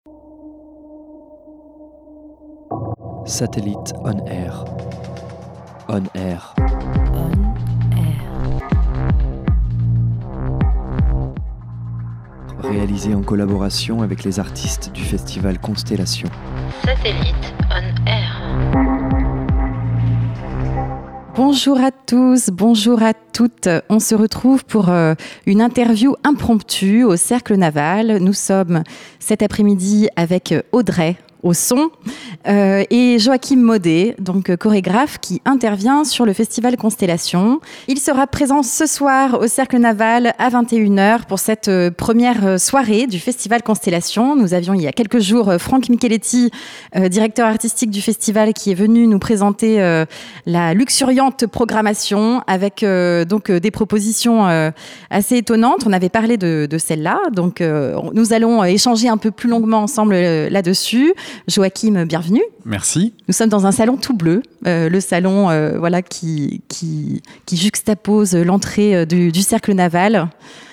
Satellite on air. On air. Réalisé en collaboration avec les artistes du festival Constellation. Satellite on air. Bonjour à tous, bonjour à toutes. On se retrouve pour une interview impromptue au Cercle Naval. Nous sommes cet après-midi avec Audrey au son et Joachim Maudet, donc chorégraphe qui intervient sur le festival Constellation. Il sera présent ce soir au Cercle Naval à 21h pour cette première soirée du festival Constellation. Nous avions il y a quelques jours Franck Micheletti, directeur artistique du festival, qui est venu nous présenter la luxuriante programmation avec donc des propositions assez étonnantes. On avait parlé de celle-là, donc nous allons échanger un peu plus longuement ensemble là-dessus. Joachim, bienvenue. Merci. Nous sommes dans un salon tout bleu, le salon qui juxtapose l'entrée du Cercle Naval,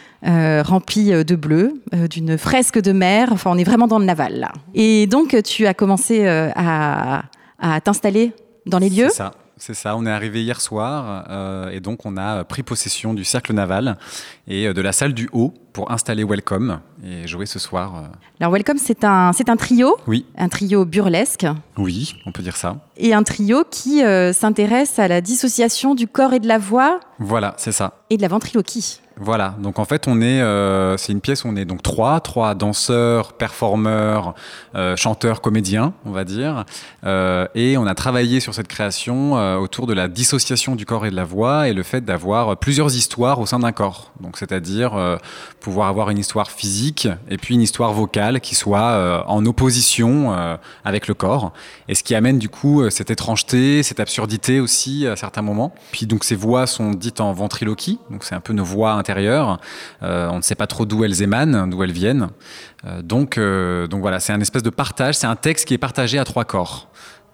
rempli de bleu, d'une fresque de mer. Enfin, on est vraiment dans le naval, là. Et donc, tu as commencé à t'installer dans les lieux. C'est ça, on est arrivé hier soir et donc on a pris possession du Cercle Naval et de la salle du haut pour installer Welcome et jouer ce soir. Alors Welcome, c'est un trio. Oui. Un trio burlesque. Oui, on peut dire ça. Et un trio qui s'intéresse à la dissociation du corps et de la voix. Voilà, c'est ça. Et de la ventriloquie. Voilà, donc en fait c'est une pièce où on est donc trois danseurs, performeurs, chanteurs, comédiens, on va dire, et on a travaillé sur cette création autour de la dissociation du corps et de la voix et le fait d'avoir plusieurs histoires au sein d'un corps, donc c'est-à-dire pouvoir avoir une histoire physique et puis une histoire vocale qui soit en opposition avec le corps, et ce qui amène du coup cette étrangeté, cette absurdité aussi à certains moments. Puis donc ces voix sont dites en ventriloquie, donc c'est un peu nos voix intérieures, on ne sait pas trop d'où elles émanent, d'où elles viennent, donc voilà, c'est un espèce de partage, c'est un texte qui est partagé à trois corps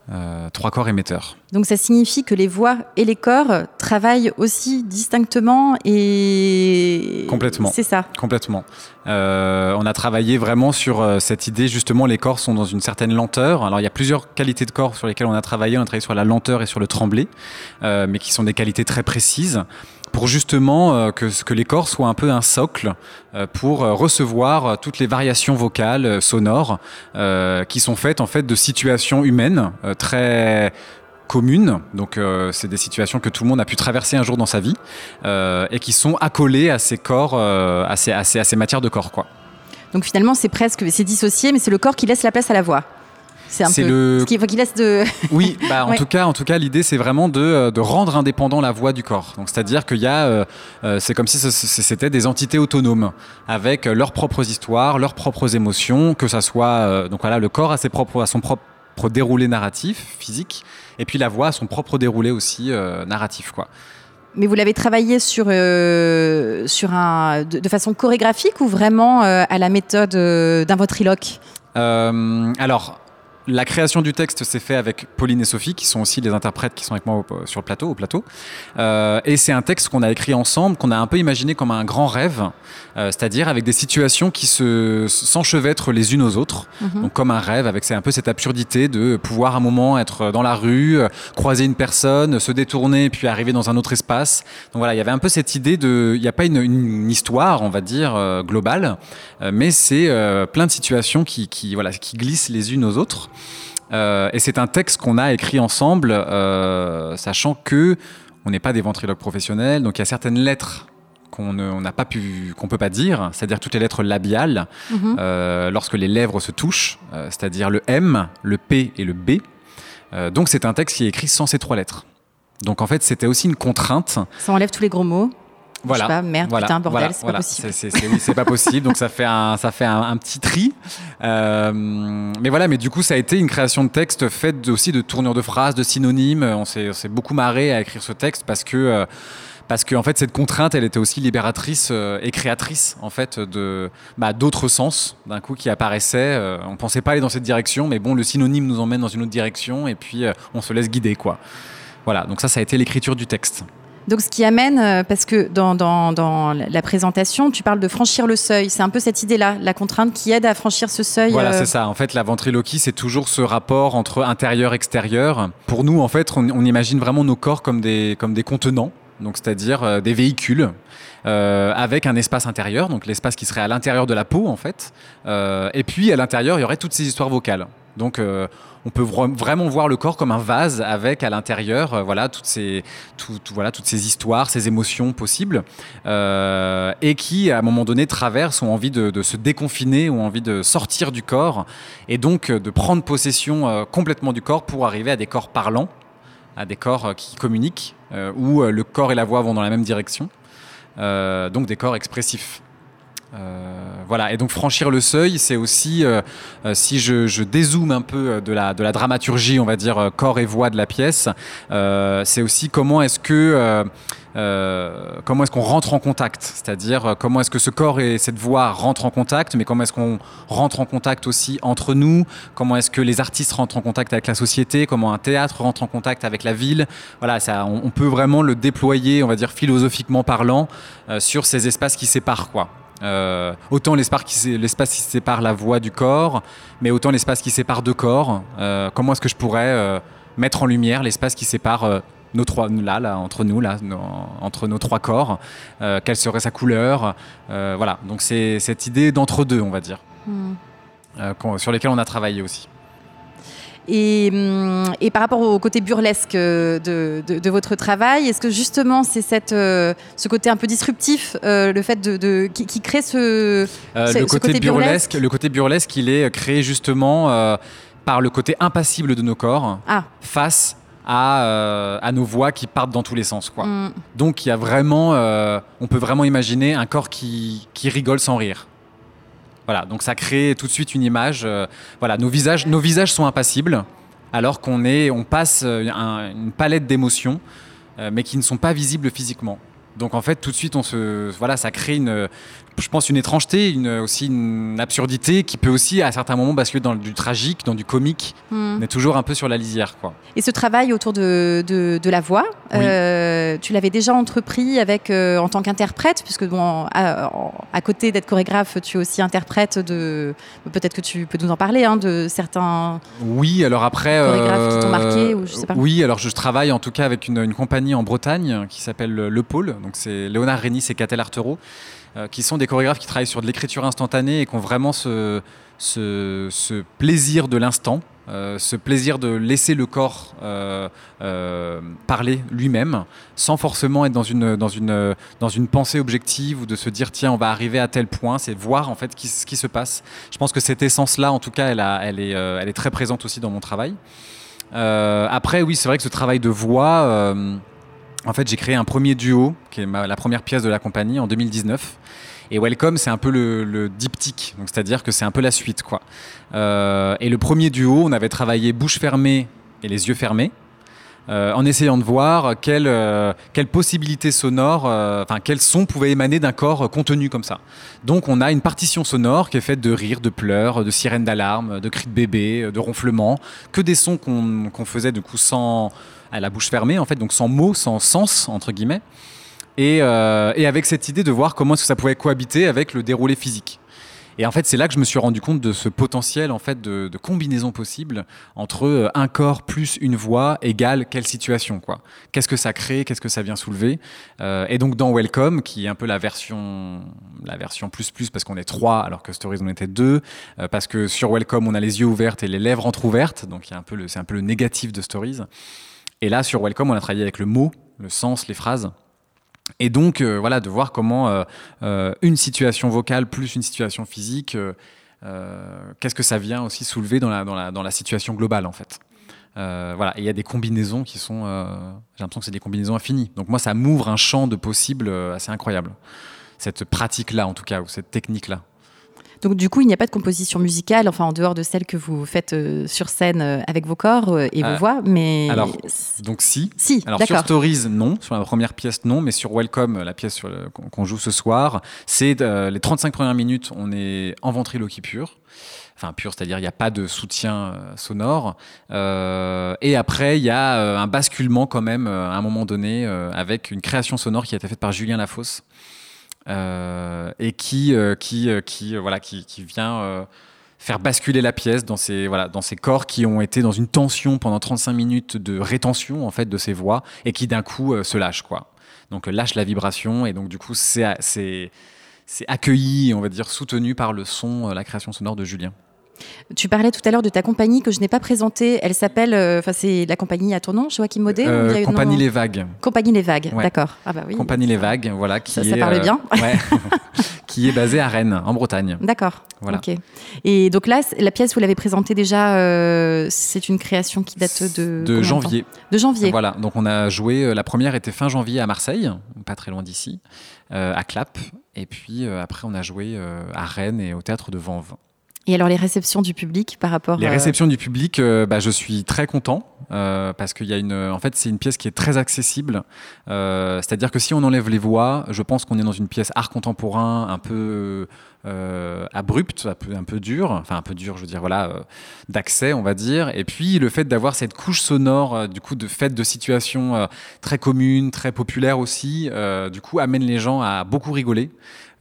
émetteurs. Donc ça signifie que les voix et les corps travaillent aussi distinctement et... Complètement. C'est ça. Complètement. On a travaillé vraiment sur cette idée, justement, les corps sont dans une certaine lenteur. Alors il y a plusieurs qualités de corps sur lesquelles on a travaillé sur la lenteur et sur le tremblé, mais qui sont des qualités très précises, pour justement que les corps soient un peu un socle pour recevoir toutes les variations vocales, sonores, qui sont faites en fait de situations humaines très communes. Donc c'est des situations que tout le monde a pu traverser un jour dans sa vie et qui sont accolées à ces corps, à ces matières de corps, quoi. Donc finalement c'est dissocié, mais c'est le corps qui laisse la place à la voix. C'est ce qui laisse de... Oui, en tout cas, l'idée, c'est vraiment de rendre indépendant la voix du corps. Donc, c'est-à-dire qu'il y a... c'est comme si c'était des entités autonomes, avec leurs propres histoires, leurs propres émotions, que ça soit... donc voilà, le corps a son propre déroulé narratif, physique, et puis la voix a son propre déroulé aussi narratif, quoi. Mais vous l'avez travaillé de façon chorégraphique ou vraiment à la méthode d'un ventriloque ? Alors... La création du texte s'est fait avec Pauline et Sophie, qui sont aussi les interprètes qui sont avec moi au plateau. Et c'est un texte qu'on a écrit ensemble, qu'on a un peu imaginé comme un grand rêve, c'est-à-dire avec des situations qui s'enchevêtrent les unes aux autres. Mm-hmm. Donc comme un rêve, c'est un peu cette absurdité de pouvoir à un moment être dans la rue, croiser une personne, se détourner, puis arriver dans un autre espace. Donc voilà, il y avait un peu cette idée il n'y a pas une histoire, on va dire, globale, mais c'est plein de situations qui glissent les unes aux autres. Et c'est un texte qu'on a écrit ensemble, sachant que on n'est pas des ventriloques professionnels, donc il y a certaines lettres qu'on peut pas dire, c'est-à-dire toutes les lettres labiales, lorsque les lèvres se touchent, c'est-à-dire le M, le P et le B. Donc c'est un texte qui est écrit sans ces trois lettres. Donc en fait, c'était aussi une contrainte. Ça enlève tous les gros mots. Voilà. Je sais pas, merde, putain, bordel, c'est pas possible. C'est pas possible, donc ça fait un petit tri. Mais du coup, ça a été une création de texte faite aussi de tournures de phrases, de synonymes. On s'est beaucoup marré à écrire ce texte parce que en fait, cette contrainte, elle était aussi libératrice et créatrice en fait d'autres sens d'un coup qui apparaissaient. On pensait pas aller dans cette direction, mais bon, le synonyme nous emmène dans une autre direction et puis on se laisse guider, quoi. Voilà, donc ça a été l'écriture du texte. Donc ce qui amène, parce que dans la présentation, tu parles de franchir le seuil. C'est un peu cette idée-là, la contrainte qui aide à franchir ce seuil. Voilà, c'est ça. En fait, la ventriloquie, c'est toujours ce rapport entre intérieur-extérieur. Pour nous, en fait, on imagine vraiment nos corps comme des contenants, donc c'est-à-dire des véhicules. Avec un espace intérieur, donc l'espace qui serait à l'intérieur de la peau en fait, et puis à l'intérieur il y aurait toutes ces histoires vocales. Donc on peut vraiment voir le corps comme un vase avec à l'intérieur toutes ces histoires, ces émotions possibles, et qui à un moment donné traversent, ont envie de se déconfiner, ont envie de sortir du corps, et donc de prendre possession complètement du corps pour arriver à des corps parlants, à des corps qui communiquent, où le corps et la voix vont dans la même direction. Donc des corps expressifs. Voilà, et donc franchir le seuil, c'est aussi, si je dézoome un peu de la dramaturgie, on va dire corps et voix de la pièce, c'est aussi comment est-ce qu'on rentre en contact, c'est-à-dire comment est-ce que ce corps et cette voix rentrent en contact, mais comment est-ce qu'on rentre en contact aussi entre nous, comment est-ce que les artistes rentrent en contact avec la société, comment un théâtre rentre en contact avec la ville. Voilà, ça, on peut vraiment le déployer, on va dire philosophiquement parlant, sur ces espaces qui séparent, quoi. Autant l'espace qui sépare la voix du corps, mais autant l'espace qui sépare deux corps. Comment est-ce que je pourrais mettre en lumière l'espace qui sépare nos trois, entre nous, entre nos trois corps, quelle serait sa couleur, voilà. Donc c'est cette idée d'entre-deux, on va dire, sur lesquels on a travaillé aussi. Et par rapport au côté burlesque de votre travail, est-ce que justement c'est ce côté un peu disruptif, le fait qui crée ce côté burlesque? Le côté burlesque, il est créé justement par le côté impassible de nos corps face à nos voix qui partent dans tous les sens, quoi. Donc il y a vraiment, on peut vraiment imaginer un corps qui rigole sans rire. Voilà, donc ça crée tout de suite une image. Voilà, nos visages sont impassibles, alors on passe une palette d'émotions, mais qui ne sont pas visibles physiquement. Donc en fait, tout de suite, ça crée je pense, une étrangeté, aussi une absurdité qui peut aussi, à certains moments, basculer dans du tragique, dans du comique. On est toujours un peu sur la lisière, quoi. Et ce travail autour de la voix, oui. Tu l'avais déjà entrepris en tant qu'interprète, puisque à côté d'être chorégraphe, tu es aussi interprète peut-être que tu peux nous en parler, de certains chorégraphes qui t'ont marqué, ou je sais pas. Oui, alors je travaille en tout cas avec une compagnie en Bretagne qui s'appelle Le Pôle, donc c'est Léonard Rénis et Catel Artero, qui sont des chorégraphes qui travaillent sur de l'écriture instantanée et qui ont vraiment ce plaisir de l'instant, ce plaisir de laisser le corps parler lui-même, sans forcément être dans une pensée objective ou de se dire tiens, on va arriver à tel point. C'est voir en fait ce qui se passe. Je pense que cette essence-là, en tout cas, elle est très présente aussi dans mon travail. Après, oui, c'est vrai que ce travail de voix... En fait, j'ai créé un premier duo, qui est la première pièce de la compagnie, en 2019. Et Welcome, c'est un peu le diptyque, donc c'est-à-dire que c'est un peu la suite, quoi. Et le premier duo, on avait travaillé bouche fermée et les yeux fermés, en essayant de voir quelle possibilité sonore, quel son pouvait émaner d'un corps contenu comme ça. Donc on a une partition sonore qui est faite de rires, de pleurs, de sirènes d'alarme, de cris de bébé, de ronflements, que des sons qu'on faisait du coup à la bouche fermée, en fait, donc sans mots, sans sens, entre guillemets, et avec cette idée de voir comment est-ce que ça pouvait cohabiter avec le déroulé physique. Et en fait, c'est là que je me suis rendu compte de ce potentiel en fait, de combinaison possible entre un corps plus une voix égale quelle situation, quoi. Qu'est-ce que ça crée, qu'est-ce que ça vient soulever. Et donc dans Welcome, qui est un peu la version plus, parce qu'on est 3 alors que Stories on était 2, parce que sur Welcome, on a les yeux ouverts et les lèvres entrouvertes, donc c'est un peu le négatif de Stories. Et là, sur Welcome, on a travaillé avec le mot, le sens, les phrases. Et donc, de voir comment une situation vocale plus une situation physique, qu'est-ce que ça vient aussi soulever dans la situation globale, en fait. Et il y a des combinaisons qui sont... j'ai l'impression que c'est des combinaisons infinies. Donc moi, ça m'ouvre un champ de possibles assez incroyable. Cette pratique-là, en tout cas, ou cette technique-là. Donc du coup, il n'y a pas de composition musicale, en dehors de celle que vous faites sur scène avec vos corps et vos voix, mais... Alors, donc si. Alors d'accord. sur Stories, non. Sur la première pièce, non. Mais sur Welcome, la pièce qu'on joue ce soir, c'est les 35 premières minutes, on est en ventriloquie pure. Enfin, pur, c'est-à-dire il n'y a pas de soutien sonore. Et après, il y a un basculement quand même, à un moment donné, avec une création sonore qui a été faite par Julien Lafosse. Et qui vient faire basculer la pièce dans ces corps qui ont été dans une tension pendant 35 minutes de rétention en fait de ces voix et qui d'un coup se lâchent quoi. Donc lâche la vibration et donc du coup c'est accueilli, on va dire soutenu par le son, la création sonore de Julien. Tu parlais tout à l'heure de ta compagnie que je n'ai pas présentée. Elle s'appelle, c'est la compagnie à ton nom, Joachim Maudet Compagnie Les Vagues. Compagnie Les Vagues, ouais. D'accord. Ah bah oui. Compagnie Les Vagues, voilà, ça parle bien. Ouais, qui est basée à Rennes, en Bretagne. D'accord. Voilà. Ok. Et donc là, la pièce, vous l'avez présentée déjà. C'est une création qui date de janvier. De janvier. Voilà. Donc on a joué. La première était fin janvier à Marseille, pas très loin d'ici, à Clap. Et puis après, on a joué à Rennes et au théâtre de Vanves. Et alors les réceptions du public par rapport... Les réceptions du public, je suis très content parce qu'il y a en fait, c'est une pièce qui est très accessible. C'est-à-dire que si on enlève les voix, je pense qu'on est dans une pièce art contemporain un peu abrupte, un peu dure. Enfin, un peu dure, je veux dire, d'accès, on va dire. Et puis, le fait d'avoir cette couche sonore, du coup, de fait de situations très communes, très populaires aussi, du coup, amène les gens à beaucoup rigoler.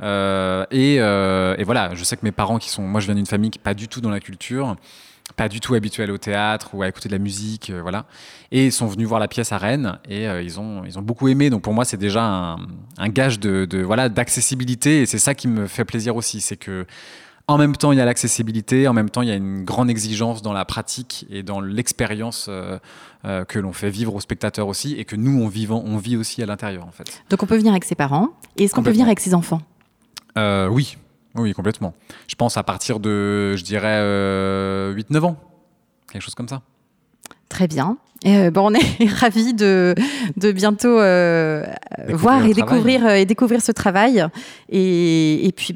Et voilà, je sais que mes parents moi je viens d'une famille qui n'est pas du tout dans la culture, pas du tout habituelle au théâtre ou à écouter de la musique, voilà. Et ils sont venus voir la pièce à Rennes et ils ont beaucoup aimé. Donc pour moi c'est déjà un gage d'accessibilité et c'est ça qui me fait plaisir aussi, c'est que en même temps il y a l'accessibilité, en même temps il y a une grande exigence dans la pratique et dans l'expérience que l'on fait vivre aux spectateurs aussi et que nous on vit aussi à l'intérieur en fait. Donc on peut venir avec ses parents et est-ce qu'on peut venir avec ses enfants ? Oui, complètement. Je pense à partir de, je dirais, 8-9 ans. Quelque chose comme ça. Très bien. On est ravis de bientôt voir et découvrir ce travail. Et puis,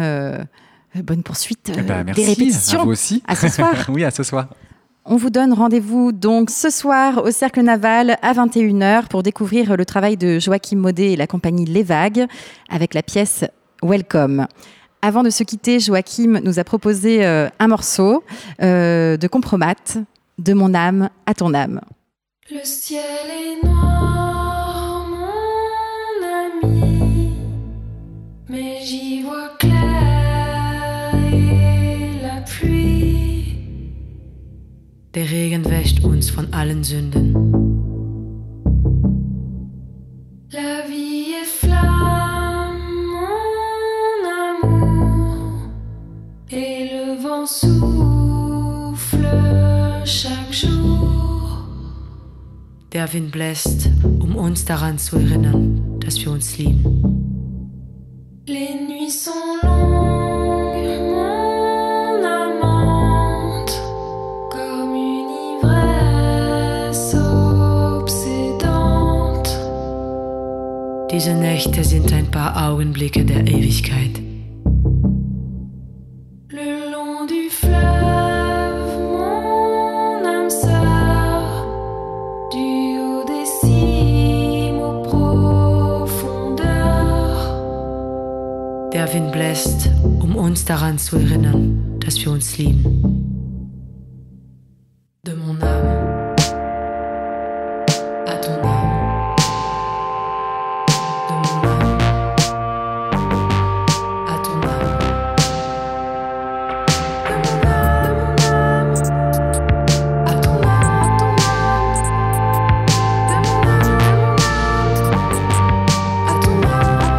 bonne poursuite merci, des répétitions. à vous aussi. À ce soir. Oui, à ce soir. On vous donne rendez-vous donc ce soir au Cercle Naval à 21h pour découvrir le travail de Joachim Maudet et la compagnie Les Vagues avec la pièce Welcome. Avant de se quitter, Joachim nous a proposé un morceau de Compromat, De mon âme à ton âme. Le ciel est noir, mon ami, mais j'y vois clair et la pluie. Der Regen wäscht uns von allen Sünden. La vie est flamme, mon amour, et le vent souffle chaque jour. Der Wind bläst, uns daran zu erinnern, dass wir uns lieben. Les nuits sont longues, mon amante, comme une ivresse obsédante. Diese Nächte sind ein paar Augenblicke der Ewigkeit. Le long du fleuve, mon âme sœur, du haut des cimes aux profondeurs. Der Wind bläst, uns daran zu erinnern, dass wir uns lieben. De mon âme à ton âme. De mon âme à ton âme. De mon âme à ton âme. De mon âme à ton âme.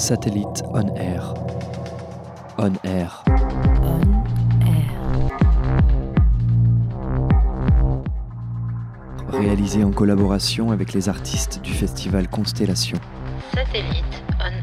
Satellite On Air. On Air. Réalisé en collaboration avec les artistes du festival Constellation. Satellite On